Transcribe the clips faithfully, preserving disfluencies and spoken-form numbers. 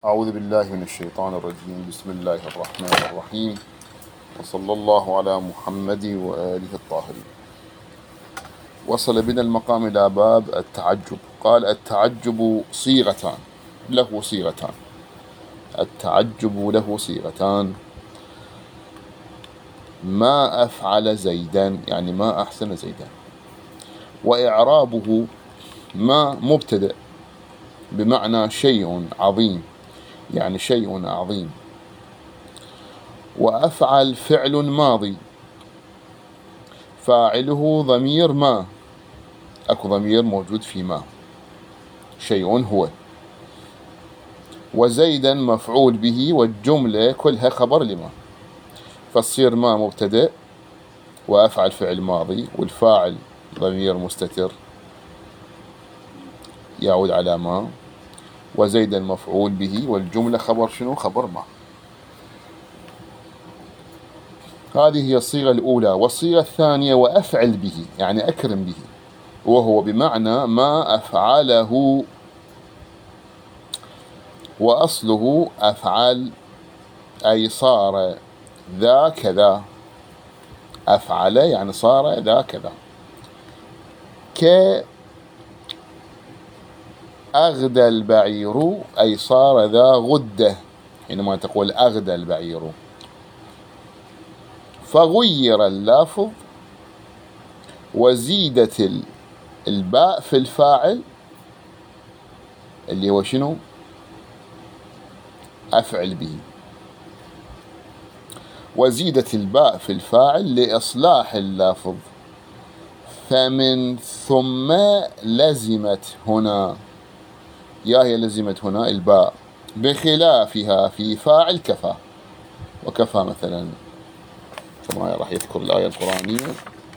أعوذ بالله من الشيطان الرجيم. بسم الله الرحمن الرحيم، وصلى الله على محمد وآله الطاهرين. وصل بنا المقام إلى باب التعجب. قال: التعجب صيغتان، له صيغتان. التعجب له صيغتان: ما أفعل زيدا، يعني ما أحسن زيدا. وإعرابه: ما مبتدأ بمعنى شيء عظيم، يعني شيء عظيم. وأفعل فعل ماضي، فاعله ضمير ما، أكو ضمير موجود في ما، شيء هو. وزيدا مفعول به، والجملة كلها خبر لما، فتصير ما مبتدأ، وأفعل فعل ماضي، والفاعل ضمير مستتر يعود على ما، وزيدا مفعول به، والجملة خبر شنو؟ خبر ما. هذه هي الصيغة الأولى. والصيغة الثانية: وأفعل به، يعني أكرم به، وهو بمعنى ما أفعله، وأصله أفعل، أي صار ذا كذا. أفعل يعني صار ذا كذا. كأغدى البعير، أي صار ذا غدة، حينما تقول أغدى البعير. فغير اللافظ، وزيدت الباء في الفاعل اللي هو شنو؟ أفعل به. وزيدت الباء في الفاعل لإصلاح اللافظ. فمن ثم لزمت هنا، يا هي لزمت هنا الباء، بخلافها في فاعل كفى. وكفى مثلا كما راح يذكر الآية القرآنية: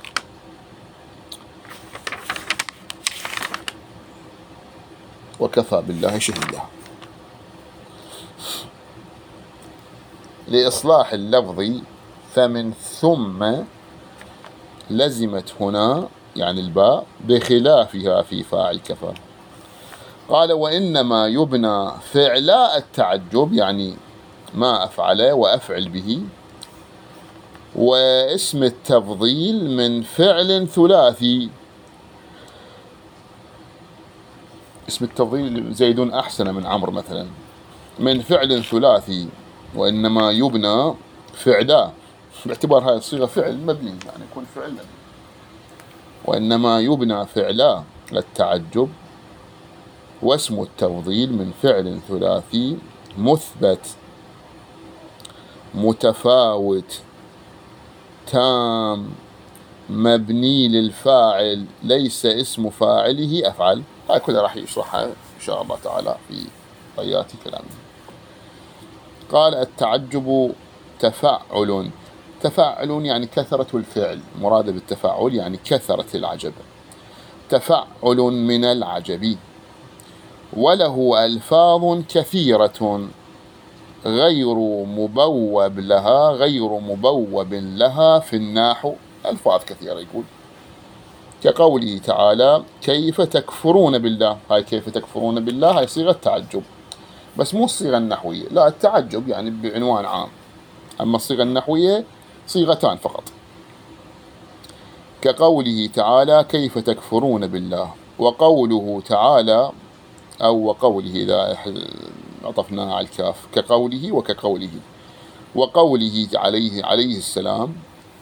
وكفى بالله شهيدا. لإصلاح اللفظ. فمن ثم لزمت هنا، يعني الباء، بخلافها في فاعل كفى. قال: وإنما يبنى فعلاء التعجب، يعني ما أفعل وأفعل به، واسم التفضيل من فعل ثلاثي. اسم التفضيل: زيد أحسن من عمرو مثلا، من فعل ثلاثي. وإنما يبنى فعلا، باعتبار هاي الصيغة فعل مبني، يعني يكون فعل مبني. وإنما يبنى فعلا للتعجب، واسم التفضيل من فعل ثلاثي مثبت متفاوت تام مبني للفاعل، ليس اسم فاعله أفعل. هاي كلها راح يشرحها إن شاء الله تعالى في طيات كلامه. قال: التعجب تفعل. تفعل يعني كثرة الفعل، مراد بالتفعل يعني كثرة العجب. تفعل من العجب. وله ألفاظ كثيرة غير مبوب لها، غير مبوب لها في النحو. ألفاظ كثيرة يقول، كقوله تعالى: كيف تكفرون بالله. هاي كيف تكفرون بالله هاي صيغة تعجب، بس مو الصيغة النحوية، لا، التعجب يعني بعنوان عام. أما الصيغة النحوية صيغتان فقط. كقوله تعالى: كيف تكفرون بالله. وقوله تعالى، أو وقوله إذا عطفناها على الكاف، كقوله وكقوله. وقوله عليه عليه السلام،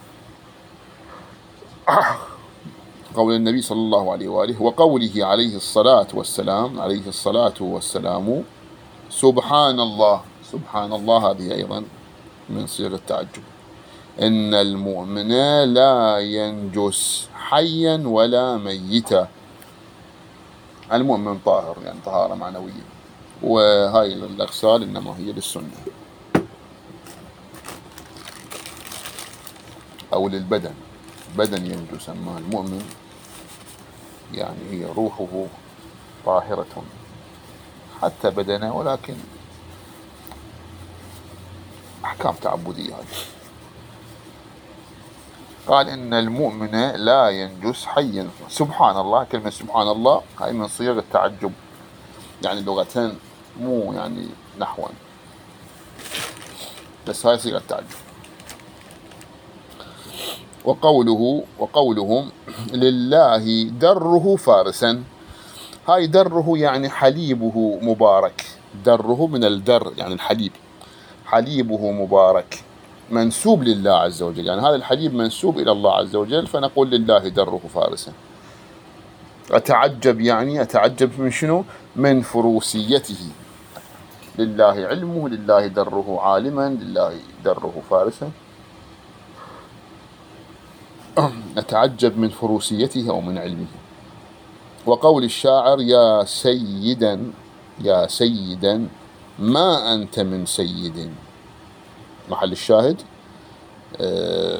قول النبي صلى الله عليه وآله. وقوله عليه الصلاة والسلام، عليه الصلاة والسلام: سبحان الله. سبحان الله هذه أيضا من صيغ التعجب. إن المؤمن لا ينجس حيا ولا ميتا. المؤمن طاهر، يعني طهارة معنوية، وهاي الأغسال إنما هي للسنة أو للبدن. بدن ينجس، أما المؤمن يعني هي روحه طاهرة حتى بدنه، ولكن أحكام تعبدية. قال: إن المؤمن لا ينجس حيا. سبحان الله، كلمة سبحان الله هاي من صيغ التعجب، يعني لغتين، مو يعني نحوا، بس هاي صيغة تعجب. وقوله وقولهم لله دره فارسا، هاي دره يعني حليبه مبارك، دره من الدر يعني الحليب، حليبه مبارك منسوب لله عز وجل، يعني هذا الحليب منسوب إلى الله عز وجل، فنقول لله دره فارسا. أتعجب يعني أتعجب من شنو؟ من فروسيته، لله علمه، لله دره عالما، لله دره فارسا. أتعجب من فروسيته أو من علمه. وقول الشاعر يا سيدا يا سيدا ما أنت من سيد، محل الشاهد آه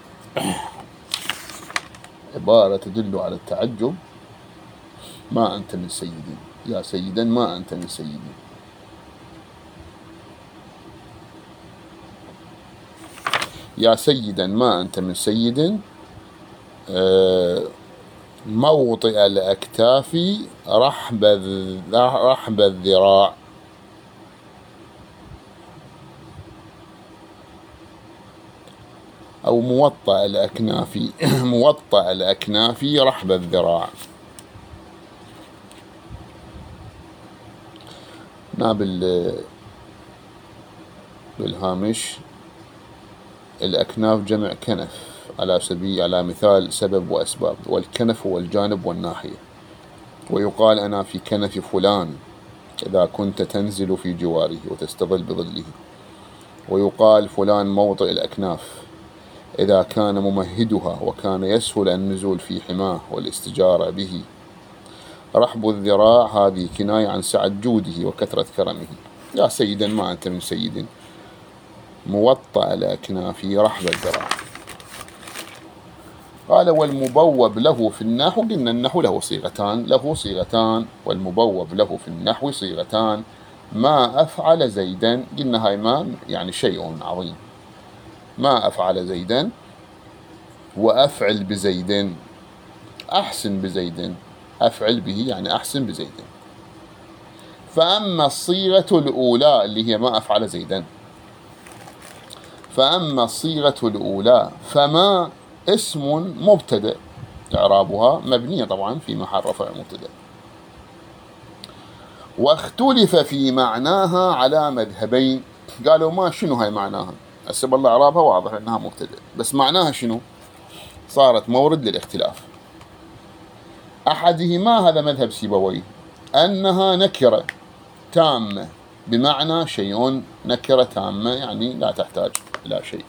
عبارة تدل على التعجب، ما أنت من سيد، يا سيدا ما أنت من سيد. يا سيدا ما أنت من سيد، آه موطئ الأكتاف رحب رحب الذراع، أو موطأ الأكناف موطأ الأكناف رحب الذراع. نابل بالهامش الأكناف جمع كنف على سبيل على مثال سبب وأسباب، والكنف هو الجانب والناحية. ويقال أنا في كنف فلان إذا كنت تنزل في جواره وتستظل بظله. ويقال فلان موطئ الأكناف إذا كان ممهدها وكان يسهل النزول في حماه والاستجارة به. رحب الذراع هذه كناية عن سعة جوده وكثرة كرمه. يا سيدا ما أنت من سيد، موطأ الأكناف رحب الذراع. قال والمبوب له في النحو، قلنا النحو له صيغتان له صيغتان والمبوب له في النحو صيغتان. ما أفعل زيدا، قلنا هاي ما يعني شيء عظيم، ما أفعل زيدا، وأفعل بزيد، أحسن بزيد، أفعل به يعني أحسن بزيد. فأما الصيغة الأولى اللي هي ما أفعل زيدا، فأما الصيغة الأولى فما اسم مبتدأ، إعرابها مبنية طبعا في محل رفع مبتدأ. واختلف في معناها على مذهبين، قالوا ما شنو هاي معناها، هسه بالله إعرابها واضح أنها مبتدأ، بس معناها شنو؟ صارت مورد للاختلاف. أحدهما هذا مذهب سيبويه أنها نكرة تامة، بمعنى شيء، نكرة تامة يعني لا تحتاج إلى شيء،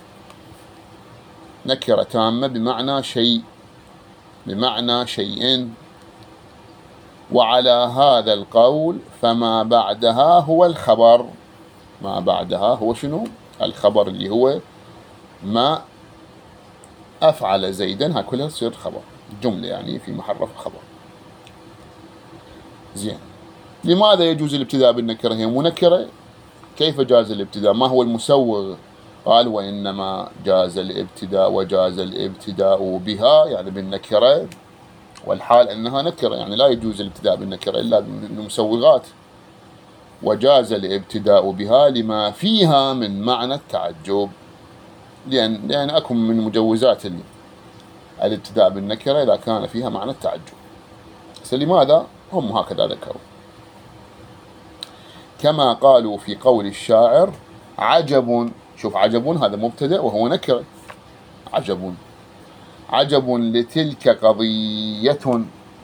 نكرة تامة بمعنى شيء، بمعنى شيء. وعلى هذا القول فما بعدها هو الخبر، ما بعدها هو شنو؟ الخبر، اللي هو ما أفعل زيدا، ها كلها تصير خبر، جملة يعني في محل رفع خبر. زين، لماذا يجوز الابتداء بالنكرة؟ هي منكرة، كيف جاز الابتداء؟ ما هو المسوغ؟ قال وإنما جاز الابتداء وجاز الابتداء بها يعني بالنكرة، والحال أنها نكرة، يعني لا يجوز الابتداء بالنكرة إلا بالمسوغات. وجاز الابتداء بها لما فيها من معنى التعجب، لأن لأن أكون من مجوزات الابتداء بالنكرة إذا كان فيها معنى التعجب. لماذا هم هكذا ذكروا؟ كما قالوا في قول الشاعر عجب، شوف عجب هذا مبتدأ وهو نكرة، عجب عجب لتلك قضية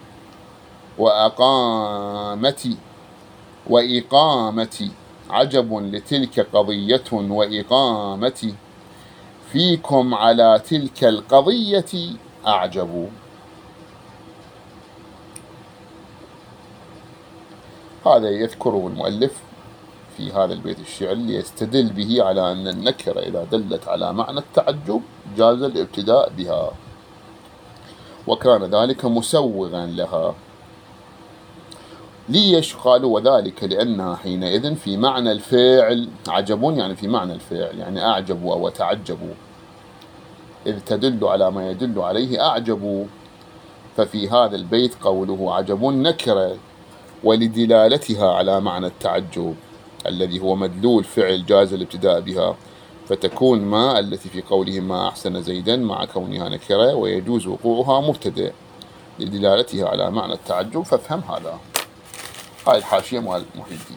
وأقامتي وإقامتي، عجب لتلك قضية وإقامتي، فيكم على تلك القضية أعجب. هذا يذكره المؤلف في هذا البيت الشعري ليستدل به على أن النكرة إذا دلت على معنى التعجب جاز الابتداء بها، وكان ذلك مسوغا لها. ليش قالوا وذلك؟ لأنها حينئذ في معنى الفعل، عجب يعني في معنى الفعل، يعني أعجبوا أو تعجبوا، إذ تدل على ما يدل عليه أعجبوا. ففي هذا البيت قوله عجب نكرة ولدلالتها على معنى التعجب، الذي هو مدلول فعل جاز الابتداء بها، فتكون ما التي في قوله ما أحسن زيدا مع كونها نكرة ويجوز وقوعها مبتدأ لدلالتها على معنى التعجب، فافهم هذا. هاي الحاشية مال محي الدين.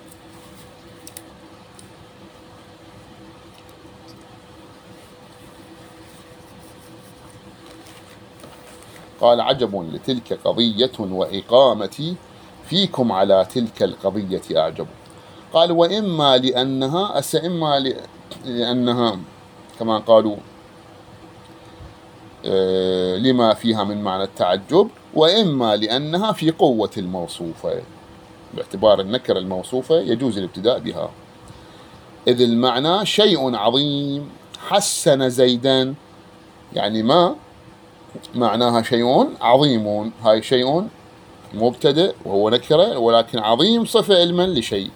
قال عجب لتلك قضية وإقامتي فيكم على تلك القضية أعجب. قال وإما لأنها أس إما لأنها كما قالوا لما فيها من معنى التعجب، وإما لأنها في قوة الموصوفة، باعتبار النكرة الموصوفة يجوز الابتداء بها، إذ المعنى شيء عظيم حسن زيدا، يعني ما معناها شيء عظيم، هاي شيء مبتدئ وهو نكرة، ولكن عظيم صفة علما لشيء،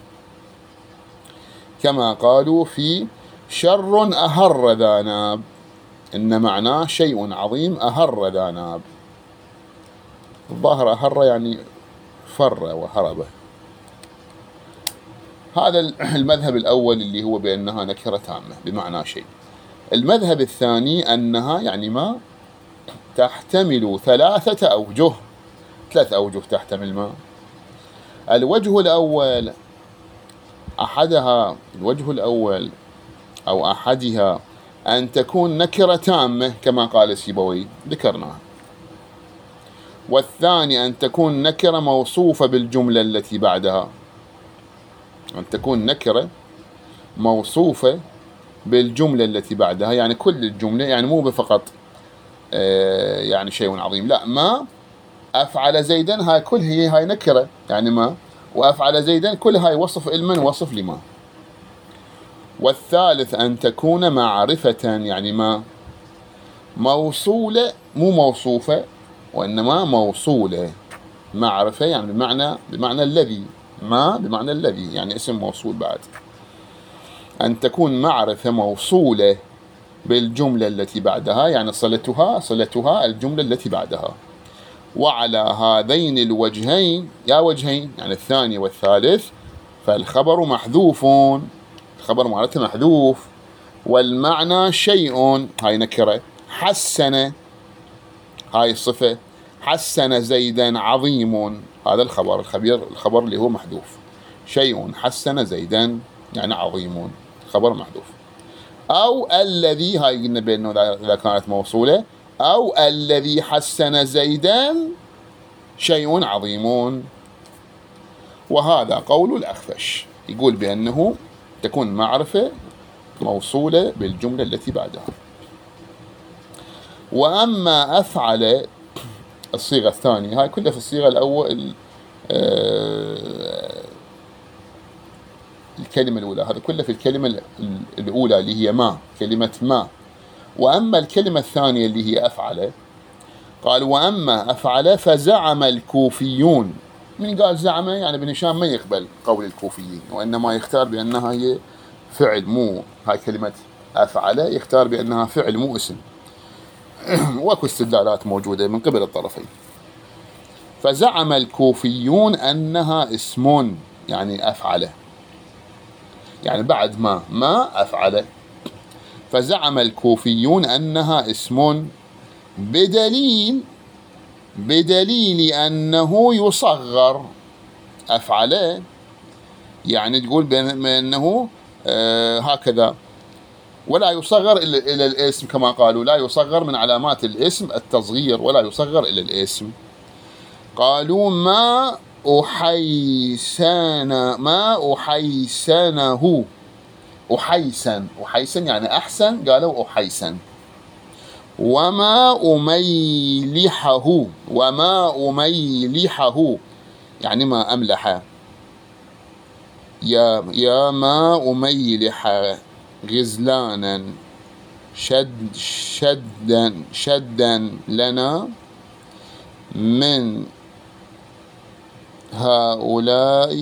كما قالوا في شر أهر ذا ناب، إن معناه شيء عظيم أهر ذا ناب. الظاهر أهر يعني فر وهرب. هذا المذهب الأول اللي هو بأنها نكرة تامة بمعنى شيء. المذهب الثاني أنها يعني ما تحتمل ثلاثة أوجه، ثلاث أوجه تحتمل ما. الوجه الأول أحدها الوجه الأول أو أحدها أن تكون نكرة تامة كما قال السيبوي ذكرناها، والثاني أن تكون نكرة موصوفة بالجملة التي بعدها، أن تكون نكرة موصوفة بالجملة التي بعدها، يعني كل الجملة، يعني مو فقط آه يعني شيء عظيم، لا، ما أفعل زيدا هاي كل هي هاي نكرة يعني ما، وأفعل زيدا كل هاي وصف علما وصف لما. والثالث أن تكون معرفة يعني ما موصولة مو موصوفة وإنما موصولة، معرفة يعني بمعنى بمعنى الذي، ما بمعنى الذي يعني اسم موصول بعد. أن تكون معرفة موصولة بالجملة التي بعدها، يعني صلتها صلتها الجملة التي بعدها. وعلى هذين الوجهين، يا وجهين يعني الثاني والثالث، فالخبر محذوف، الخبر معناته محذوف، والمعنى شيء هاي نكرة، حسن هاي الصفة، حسن زيدا عظيم، هذا الخبر الخبير الخبر اللي هو محذوف، شيء حسن زيدا يعني عظيم، خبر محذوف. أو الذي، هاي قلنا بأنه إذا كانت موصولة، أو الذي حسن زيدا شيء عظيم. وهذا قول الأخفش، يقول بأنه تكون معرفة موصولة بالجملة التي بعدها. وأما أفعل الصيغة الثانية، هاي كلها في الصيغة الأول آه الكلمة الأولى، هذا كله في الكلمة الأولى اللي هي ما، كلمة ما. وأما الكلمة الثانية اللي هي أفعل، قال وأما أفعل فزعم الكوفيون، من قال زعم يعني ابن هشام ما يقبل قول الكوفيين، وإنما يختار بأنها هي فعل مو، هاي كلمة أفعل يختار بأنها فعل مو اسم. واكو استدلالات موجودة من قبل الطرفين. فزعم الكوفيون أنها اسم، يعني أفعل يعني بعد ما ما أفعل. فزعم الكوفيون أنها اسم بدليل بدليل أنه يصغر، أفعل يعني تقول بأنه آه هكذا، ولا يصغر إلى الاسم، كما قالوا لا يصغر من علامات الاسم التصغير، ولا يصغر إلى الاسم. قالوا ما أحيسن ما أحيسنه، أحيسن أحيسن يعني أحسن، قالوا أحيسن. وما أميلحه وما أميلحه يعني ما أملح، يا يا ما أميلح غزلانا شد شدا شدا لنا من هؤلاء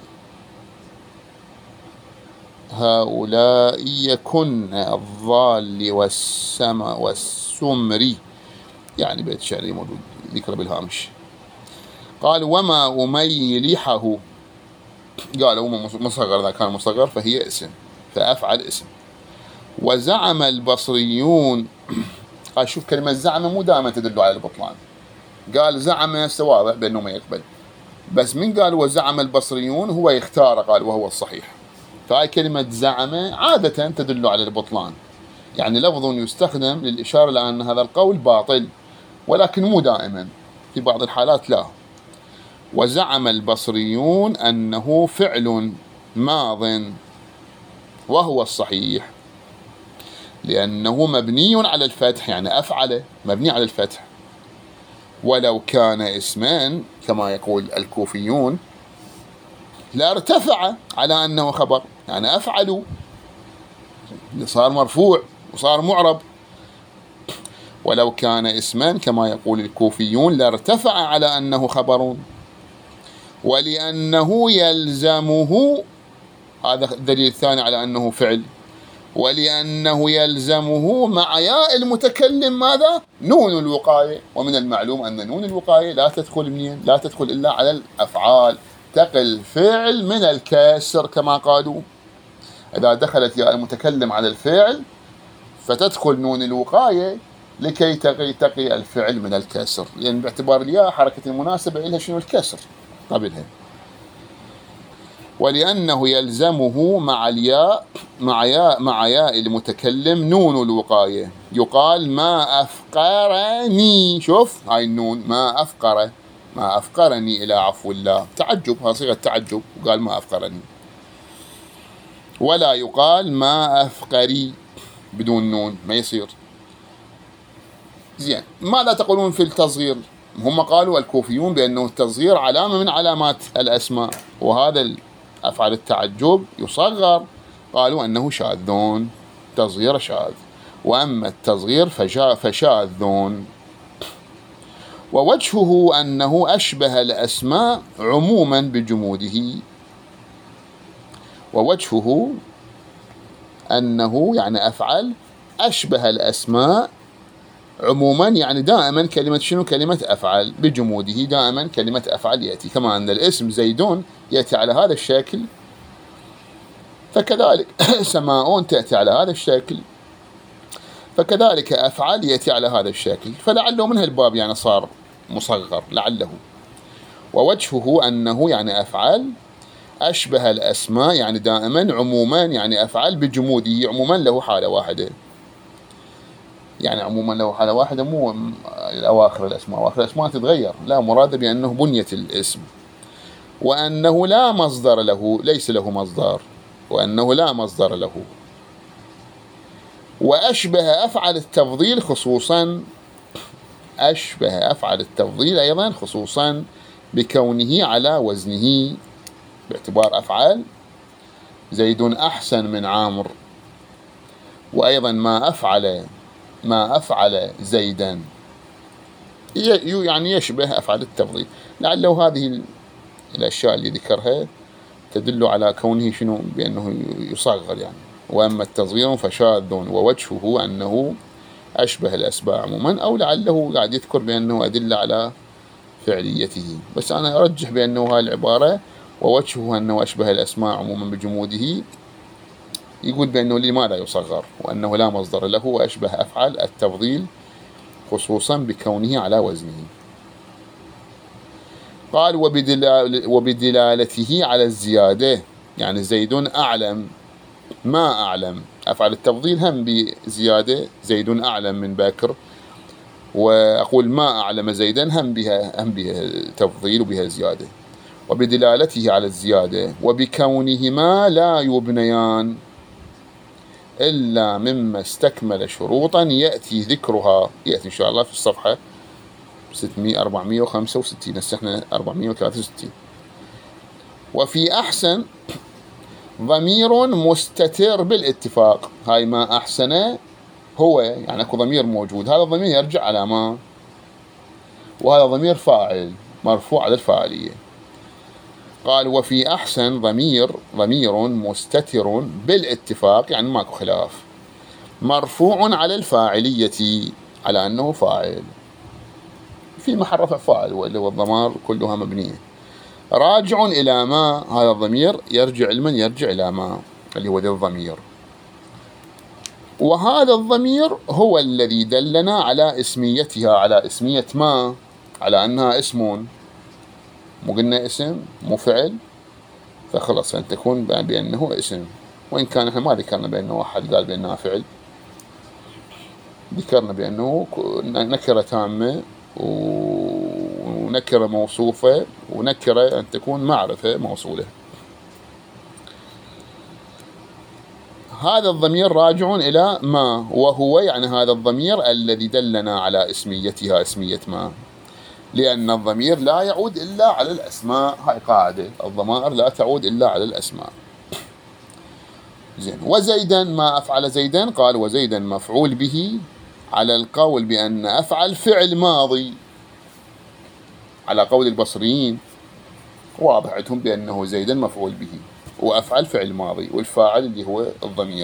هؤلاء يكن الضال والسما والسمري، يعني بيت شعري موجود ذكر بالهامش. قال وما أميلحه قالوا مصغر، إذا كان مصغر فهي اسم، فأفعل اسم. وزعم البصريون، قال شوف كلمة زعم مو دائما تدل على البطلان، قال زعم واضح بأنه ما يقبل، بس من قال وزعم البصريون هو يختار، قال وهو الصحيح. فهاي كلمة زعم عادة تدل على البطلان، يعني لفظ يستخدم للإشارة إلى أن هذا القول باطل، ولكن مو دائما، في بعض الحالات لا. وزعم البصريون أنه فعل ماض وهو الصحيح، لأنه مبني على الفتح، يعني أفعل مبني على الفتح. ولو كان اسمان كما يقول الكوفيون لارتفع على أنه خبر، يعني أفعلوا صار مرفوع وصار معرب. ولو كان اسمان كما يقول الكوفيون لارتفع على أنه خبر، ولأنه يلزمه، هذا الدليل الثاني على أنه فعل، ولأنه يلزمه مع ياء المتكلم ماذا؟ نون الوقاية. ومن المعلوم أن نون الوقاية لا تدخل منين؟ لا تدخل إلا على الأفعال، تقي الفعل من الكسر كما قالوا. إذا دخلت ياء المتكلم على الفعل فتدخل نون الوقاية لكي تقي تقي الفعل من الكسر، لأن يعني باعتبار الياء حركة المناسبة إلها شنو؟ الكسر قبلها. ولأنه يلزمه مع الياء مع ياء مع ياء المتكلم نون الوقاية، يقال ما أفقرني، شوف هاي النون ما أفقر، ما أفقرني إلى عفو الله، تعجب، ها صيغة تعجب، وقال ما أفقرني. ولا يقال ما أفقري بدون نون، ما يصير. زين، ماذا تقولون في التصغير؟ هم قالوا الكوفيون بأنه التصغير علامة من علامات الأسماء، وهذا أفعل التعجب يصغر، قالوا أنه شاذون، تصغير شاذ، وأما التصغير فشاذون. ووجهه أنه أشبه الأسماء عموما بجموده، ووجهه أنه يعني أفعل أشبه الأسماء عموما، يعني دائما كلمة شنو؟ كلمة أفعل بجموده، دائما كلمة أفعل يأتي، كما أن الاسم زيدون يأتي على هذا الشكل، فكذلك سماء تأتي على هذا الشكل، فكذلك أفعل يأتي على هذا الشكل، فلعله من هالباب يعني صار مصغر لعله. ووجهه أنه يعني أفعل أشبه الأسماء، يعني دائما عموما يعني أفعل بجموده، عموما له حالة واحدة، يعني عموما له حالة واحدة، مو الأواخر الأسماء، أواخر الأسماء تتغير، لا، مراد بأنه بنية الاسم. وأنه لا مصدر له، ليس له مصدر، وأنه لا مصدر له. وأشبه أفعل التفضيل خصوصا، أشبه أفعل التفضيل أيضا خصوصا بكونه على وزنه، باعتبار أفعال زيد أحسن من عامر، وأيضا ما أفعل ما أفعل زيدا، يعني يشبه أفعل التفضيل. لعله هذه الأشياء اللي ذكرها تدل على كونه شنو؟ بأنه يصغر يعني. وأما التصغير فشاذ، ووجهه أنه أشبه الأسماء عموما، أو لعله قاعد يذكر بأنه أدل على فعليته، بس أنا أرجح بأنه هاي العبارة ووجهه أنه أشبه الأسماء عموما بجموده يقول بأنه لماذا يصغر، وأنه لا مصدر له، وأشبه أفعل التفضيل خصوصا بكونه على وزنه. قال وبدلال وبدلالته على الزيادة، يعني زيد أعلم ما أعلم، أفعل التفضيل هم بزيادة، زيد أعلم من بكر، وأقول ما أعلم زيدا هم بها هم بها تفضيل وبها زيادة. وبدلالته على الزيادة وبكونهما لا يبنيان إلا مما استكمل شروطا يأتي ذكرها، يأتي إن شاء الله في الصفحة ستمائة أربعمائة وخمسة وستين، هسه احنا أربعمائة وثلاثة وستين. وفي أحسن ضمير مستتر بالاتفاق، هاي ما أحسن هو يعني أكو ضمير موجود، هذا الضمير يرجع على ما، وهذا ضمير فاعل مرفوع على الفاعلية. قال وفي أحسن ضمير ضمير مستتر بالاتفاق، يعني ماكو خلاف، مرفوع على الفاعلية، على أنه فاعل، في محل رفع فاعل، واللي هو الضمائر كلها مبنية. راجع إلى ما، هذا الضمير يرجع لمن؟ يرجع إلى ما اللي هو ذي الضمير، وهذا الضمير هو الذي دلنا على اسميتها، على اسمية ما، على أنها اسم، مو قلنا اسم مو فعل، فخلص أن تكون بأنه اسم، وإن كان إحنا ما ذكرنا بأنه واحد قال بأنها فعل، ذكرنا بأنه نكرة تامة ونكرة موصوفة ونكرة أن تكون معرفة موصولة. هذا الضمير راجع إلى ما، وهو يعني هذا الضمير الذي دلنا على اسميتها، اسمية ما، لأن الضمير لا يعود إلا على الأسماء، هاي قاعدة، الضمائر لا تعود إلا على الأسماء. زين. وزيدا، ما أفعل زيدا؟ قال وزيدا مفعول به، على القول بأن أفعل فعل ماضي، على قول البصريين واضح عندهم بأنه زيدا مفعول به وأفعل فعل ماضي والفاعل اللي هو الضمير.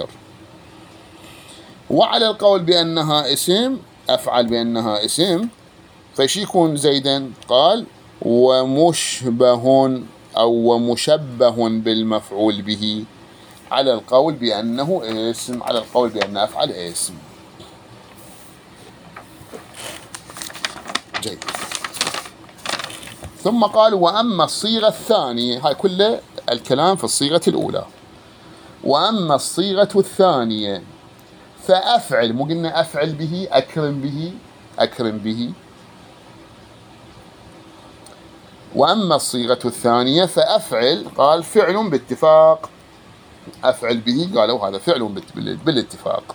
وعلى القول بأنها اسم، أفعل بأنها اسم، فايش يكون زيدا؟ قال ومشبه أو ومشبه بالمفعول به، على القول بأنه اسم، على القول بأن أفعل اسم. جيد. ثم قال وأما الصيغة الثانية، هاي كله الكلام في الصيغة الأولى. وأما الصيغة الثانية فأفعل، مو قلنا أفعل به، أكرم به، أكرم به. وأما الصيغة الثانية فأفعل، قال فعل باتفاق، أفعل به قالوا هذا فعل بالاتفاق.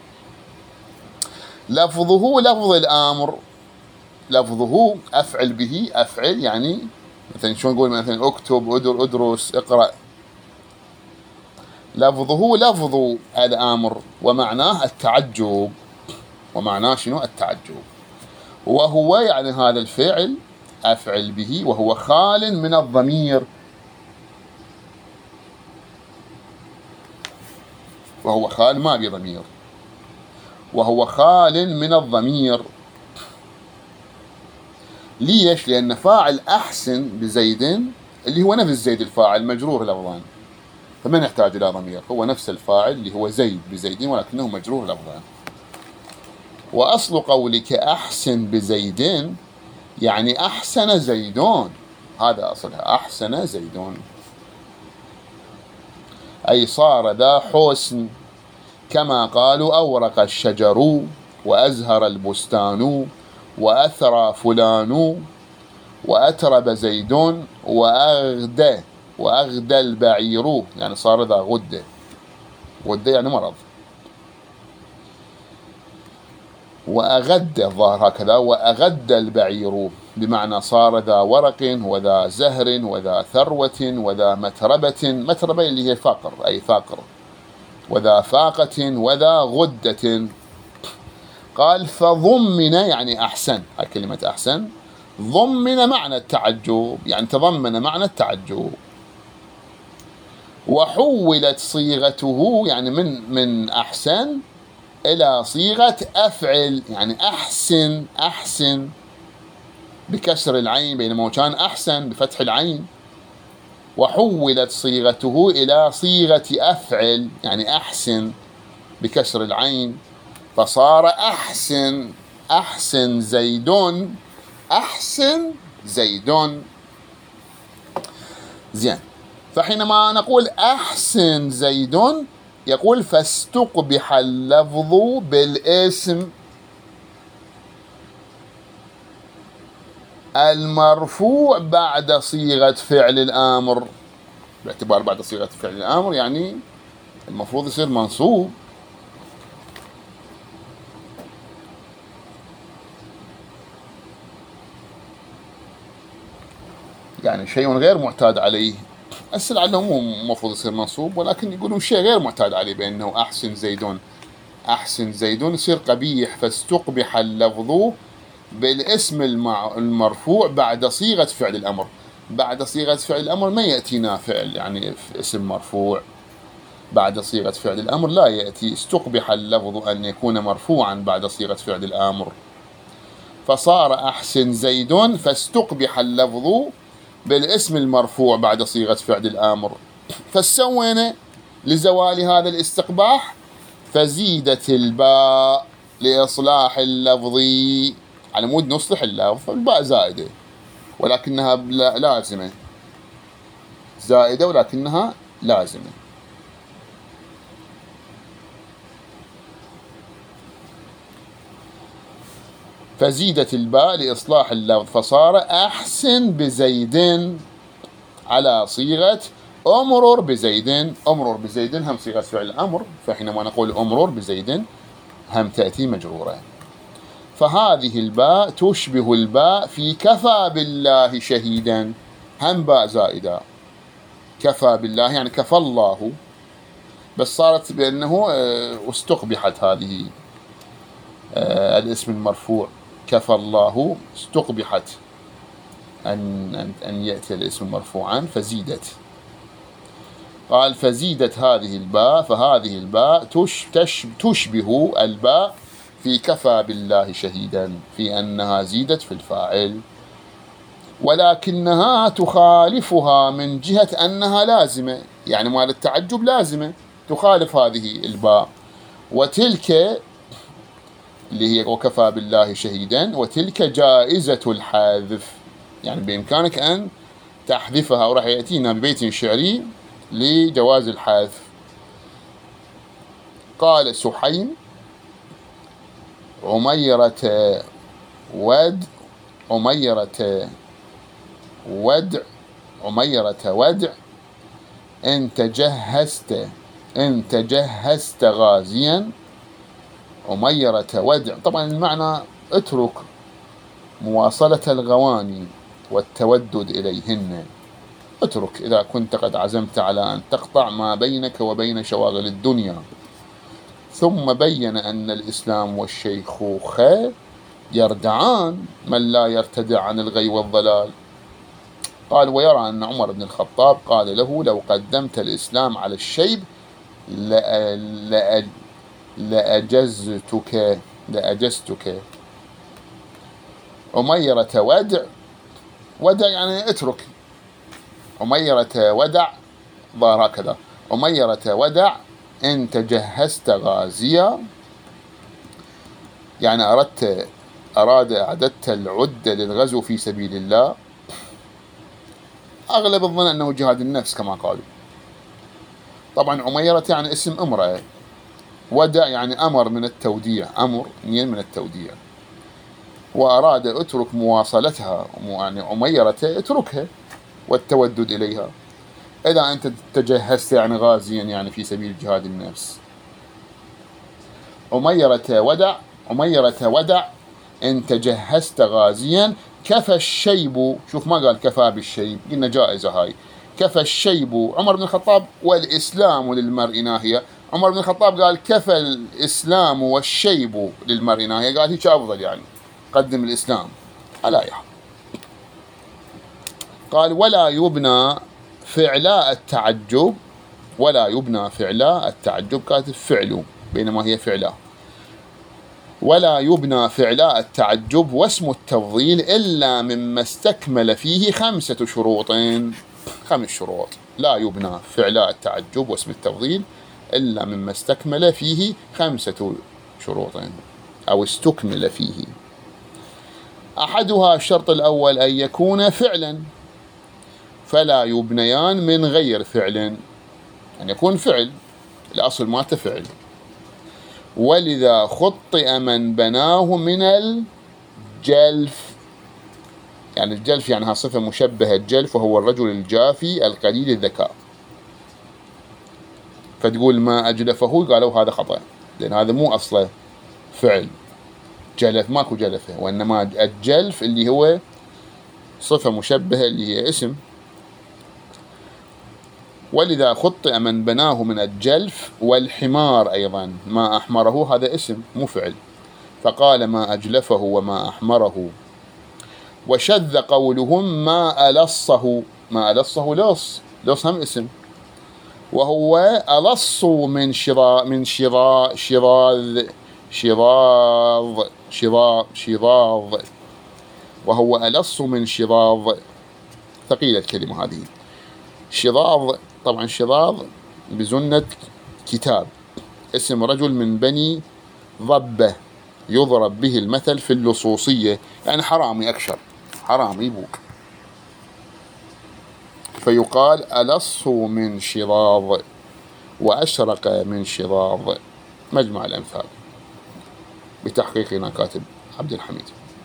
لفظه لفظ الآمر، لفظه أفعل به، أفعل يعني مثلا شو نقول، مثلا اكتب، ادر، ادرس، اقرأ. لفظه لفظ الآمر ومعناه التعجب، ومعناه شنو؟ التعجب. وهو يعني هذا الفعل أفعل به، وهو خال من الضمير، وهو خال ما بضمير، وهو خال من الضمير. ليش؟ لأن فاعل أحسن بزيد اللي هو نفس زيد الفاعل مجرور لفظان، فما نحتاج إلى ضمير، هو نفس الفاعل اللي هو زيد بزيد ولكنه مجرور لفظان. وأصل قولك أحسن بزيد يعني أحسن زيدون، هذا أصلها، أحسن زيدون، أي صار ذا حسن، كما قالوا أورق الشجر وأزهر البستان وأثرى فلان وأترب زيدون وأغدى، وأغدى البعير يعني صار ذا غدة، غدة يعني مرض. وأغد الظاهر هكذا، وأغد البعير بمعنى صار ذا ورق وذا زهر وذا ثروة وذا متربة، متربة اللي هي فقر أي فاقر، وذا فاقة وذا غدة. قال فضمن يعني أحسن، هاي كلمة أحسن، ضمن معنى التعجب يعني تضمن معنى التعجب. وحولت صيغته يعني من من أحسن إلى صيغة أفعل، يعني أحسن، أحسن بكسر العين، بينما كان أحسن بفتح العين. وحولت صيغته إلى صيغة أفعل يعني أحسن بكسر العين، فصار أحسن، أحسن زيدون، أحسن زيدون. زين. فحينما نقول أحسن زيدون يقول فاستقبح اللفظ بالاسم المرفوع بعد صيغة فعل الآمر، باعتبار بعد صيغة فعل الآمر يعني المفروض يصير منصوب. يعني شيء غير معتاد عليه، هسه لعله مو المفروض يصير منصوب، ولكن يقولون شيء غير معتاد عليه بأنه أحسن زيدون، أحسن زيدون يصير قبيح. فاستقبح اللفظ بالاسم المرفوع بعد صيغة فعل الأمر، بعد صيغة فعل الأمر ما يأتينا فعل يعني اسم مرفوع بعد صيغة فعل الأمر لا يأتي. استقبح اللفظ أن يكون مرفوعا بعد صيغة فعل الأمر، فصار أحسن زيدون فاستقبح اللفظ بالاسم المرفوع بعد صيغة فعل الآمر، فسوينا لزوال هذا الاستقباح فزيدت الباء لإصلاح اللفظي، على مود نصلح اللفظ. الباء زائدة ولكنها لازمة، زائدة ولكنها لازمة. فزيدت الباء لإصلاح اللفظ فصار أحسن بزيد على صيغة أمرر بزيد. أمرر بزيد هم صيغة فعل الأمر، فحينما نقول أمرر بزيد هم تأتي مجرورة. فهذه الباء تشبه الباء في كفى بالله شهيدا، هم باء زائدة. كفى بالله يعني كفى الله، بس صارت بأنه استقبحت هذه الاسم المرفوع كفى الله، استقبحت أن أن يأتي الاسم مرفوعا فزيدت. قال فزيدت هذه الباء، فهذه الباء تشبه الباء في كفى بالله شهيدا في أنها زيدت في الفاعل، ولكنها تخالفها من جهة أنها لازمة، يعني مال التعجب لازمة تخالف هذه الباء. وتلك اللي هي وكفى بالله شهيدا، وتلك جائزة الحذف، يعني بإمكانك أن تحذفها، وراح يأتينا ببيت شعري لجواز الحذف. قال سحيم عميرة ود عميرة ودع عميرة ودع إن تجهزت إن تجهزت غازيا. عميرة ودع، طبعا المعنى اترك مواصلة الغواني والتودد إليهن، اترك إذا كنت قد عزمت على أن تقطع ما بينك وبين شواغل الدنيا. ثم بين أن الإسلام والشيخوخ يردعان من لا يرتدع عن الغي والضلال. قال ويرى أن عمر بن الخطاب قال له لو قدمت الإسلام على الشيب لأجزتك لأجزتك. عميرة ودع، ودع يعني اترك. عميرة ودع ظهر هكذا، عميرة ودع إن تجهزت غازيا، يعني أردت أراد أعددت العدة للغزو في سبيل الله. أغلب الظن أنه جهاد النفس كما قالوا. طبعا عميرة يعني اسم امرأة، ودع يعني أمر من التوديع، أمر من التوديع، وأراد اترك مواصلتها، يعني عميرة اتركها والتودد إليها. إذا أنت تجهزت يعني غازيا يعني في سبيل جهاد النفس. عميرة ودع عميرة ودع إن تجهزت غازيا كفى الشيب. شوف ما قال كفى بالشيب، قلنا جائزة هاي. كفى الشيب عمر بن الخطاب والإسلام للمرء ناهية. عمر بن الخطاب قال كفى الإسلام والشيب للمرء ناهية، قال هيك أفضل، يعني قدم الإسلام على يحب. قال ولا يبنى فعلاء التعجب، ولا يبنى فعلاء التعجب كاتب فعله بينما هي فعلاء. ولا يبنى فعلاء التعجب واسم التفضيل إلا مما استكمل فيه خمسة شروط. خمس شروط. لا يبنى فعلاء التعجب واسم التفضيل إلا مما استكمل فيه خمسة شروط أو استكمل فيه. أحدها الشرط الأول أن يكون فعلا، فلا يبنيان من غير فعل، أن يعني يكون فعل الأصل مالته فعل. ولذا خطئ من بناه من الجلف، يعني الجلف يعني ها صفة مشبهة الجلف، وهو الرجل الجافي القليل الذكاء. فتقول ما أجلفه، قالوا هذا خطأ، لأن هذا مو أصله فعل. جلف ماكو جلفه، وإنما الجلف اللي هو صفة مشبهة اللي هي اسم. ولذا خطئ من بناه من الجلف. والحمار أيضا ما أحمره هذا اسم مو فعل، فقال ما أجلفه وما أحمره. وشذ قولهم ما ألصه، ما ألصه لص، لص هم اسم، وهو ألص من شضا من شضا شضاذ شضاض شضا شضاض وهو ألص من شضاض. ثقيلة الكلمة هذه. شظاظ، طبعا شظاظ بزنة كتاب، اسم رجل من بني ضبة يضرب به المثل في اللصوصية، يعني حرامي أكشر، حرامي بوك، فيقال ألصوا من شظاظ وأشرق من شظاظ. مجمع الأمثال بتحقيقنا كاتب عبد الحميد.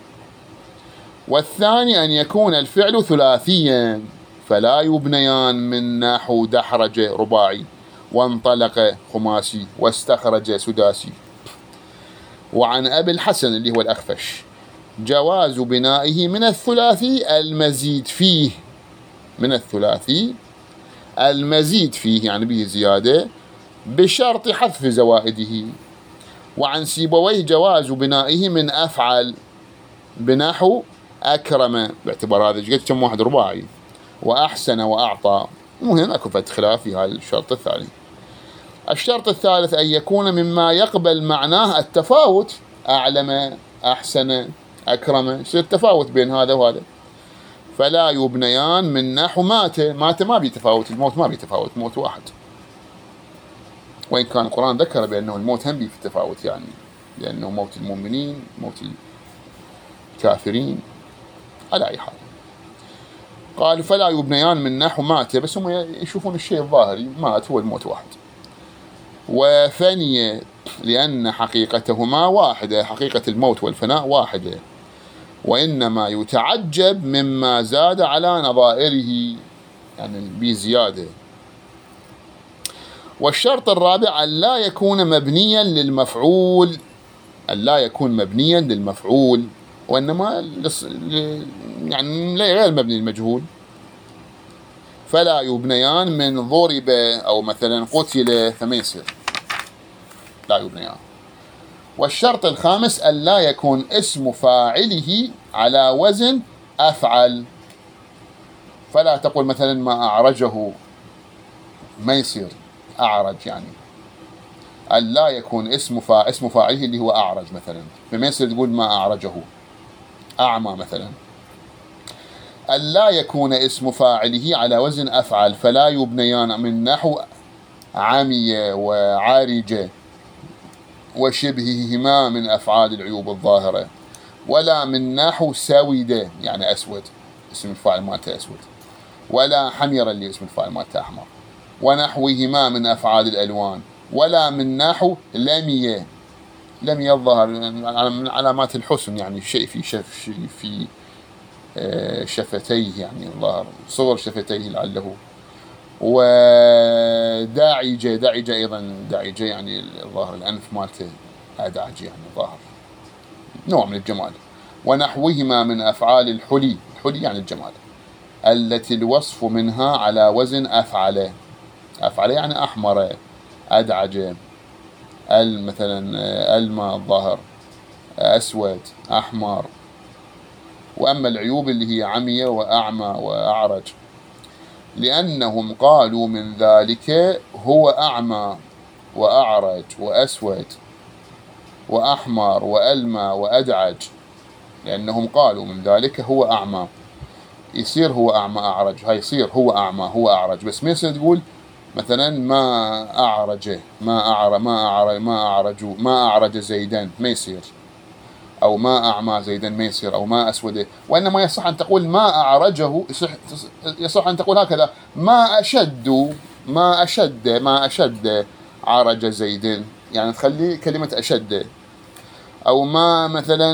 والثاني أن يكون الفعل ثلاثيا فلا يبنيان من نحو دحرج رباعي وانطلق خماسي واستخرج سداسي. وعن أبي الحسن اللي هو الأخفش جواز بنائه من الثلاثي المزيد فيه، من الثلاثي المزيد فيه يعني به زيادة بشرط حذف زوائده. وعن سيبويه جواز بنائه من أفعل بنحو أكرم، باعتبار هذا قلت كم واحد رباعي، وأحسن وأعطى. مهم أكو فت خلاف في هذا الشرط الثاني. الشرط الثالث أن يكون مما يقبل معناه التفاوت، أعلم أحسن أكرم، يصير تفاوت بين هذا وهذا. فلا يبنيان من نحو مات، مات ما بيتفاوت، الموت ما بيتفاوت، موت واحد، وإن كان القرآن ذكر بأنه الموت هم بي في التفاوت، يعني لأنه موت المؤمنين موت الكافرين على أي حال. قال فلا يبنيان من نحو مات، بس هم يشوفون الشيء الظاهري، مات هو الموت واحد. وفني لأن حقيقتهما واحدة، حقيقة الموت والفناء واحدة، وإنما يتعجب مما زاد على نظائره، يعني بزيادة. والشرط الرابع أن لا يكون مبنيا للمفعول، أن لا يكون مبنيا للمفعول، وإنما يعني غير مبني للمجهول. فلا يبنيان من ضرب أو مثلا قتل فما يصير، لا يبنيان. والشرط الخامس أن لا يكون اسم فاعله على وزن أفعل، فلا تقول مثلا ما أعرجه، ما يصير أعرج، يعني أن لا يكون اسم فا... اسم فاعله اللي هو أعرج مثلا، فما يصير تقول ما أعرجه أعمى مثلا. أن لا يكون اسم فاعله على وزن أفعل، فلا يبنيان من نحو عمي وعارج وشبههما من أفعال العيوب الظاهرة، ولا من نحو سود يعني أسود، اسم الفاعل مالته أسود، ولا حمير اللي اسم الفاعل مالته أحمر، ونحوهما من أفعال الألوان، ولا من نحو لمية، لمية الظاهر من علامات الحسن، يعني شيء في شف شيء في شفتيه، يعني الظاهر صغر شفتيه لعله. وداعجة، داعجة أيضا، داعجة يعني الظاهر الأنف مالته أدعج، يعني الظاهر نوع من الجمال. ونحوهما من أفعال الحلي، الحلي يعني الجمال، التي الوصف منها على وزن أفعل، أفعل يعني أحمر، أدعج، مثلا الماء الظاهر أسود أحمر. وأما العيوب اللي هي عمية وأعمى وأعرج، لأنهم قالوا من ذلك هو أعمى وأعرج وأسود وأحمر وألمى وأدعج، لأنهم قالوا من ذلك هو أعمى، يصير هو أعمى أعرج، هاي يصير هو أعمى هو أعرج، بس ما يصير تقول مثلا ما أعرجه، ما أعرج ما أعرج ما أعرجوا ما أعرج زيدا، ما يصير، أو ما أعمى زيدا ما يصير، أو ما أسوده. وإنما يصح أن تقول ما أعرجه، يصح, يصح أن تقول هكذا ما أشد ما أشد ما أشد عرج زيد، يعني تخلي كلمة أشد. أو ما مثلا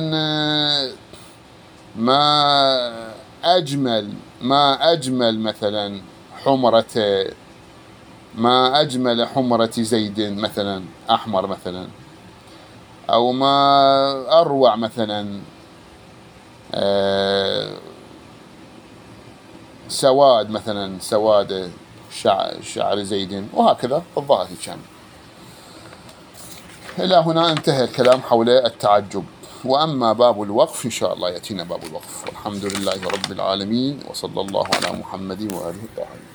ما أجمل ما أجمل مثلا حمرة، ما أجمل حمرة زيد مثلا أحمر مثلا. أو ما أروع مثلا آه سواد مثلا سواد شعر, شعر زيد، وهكذا الظاهر كان. إلى هنا انتهى الكلام حول التعجب. وأما باب الوقف إن شاء الله يأتينا باب الوقف. والحمد لله رب العالمين، وصلى الله على محمد وآله الطاهرين.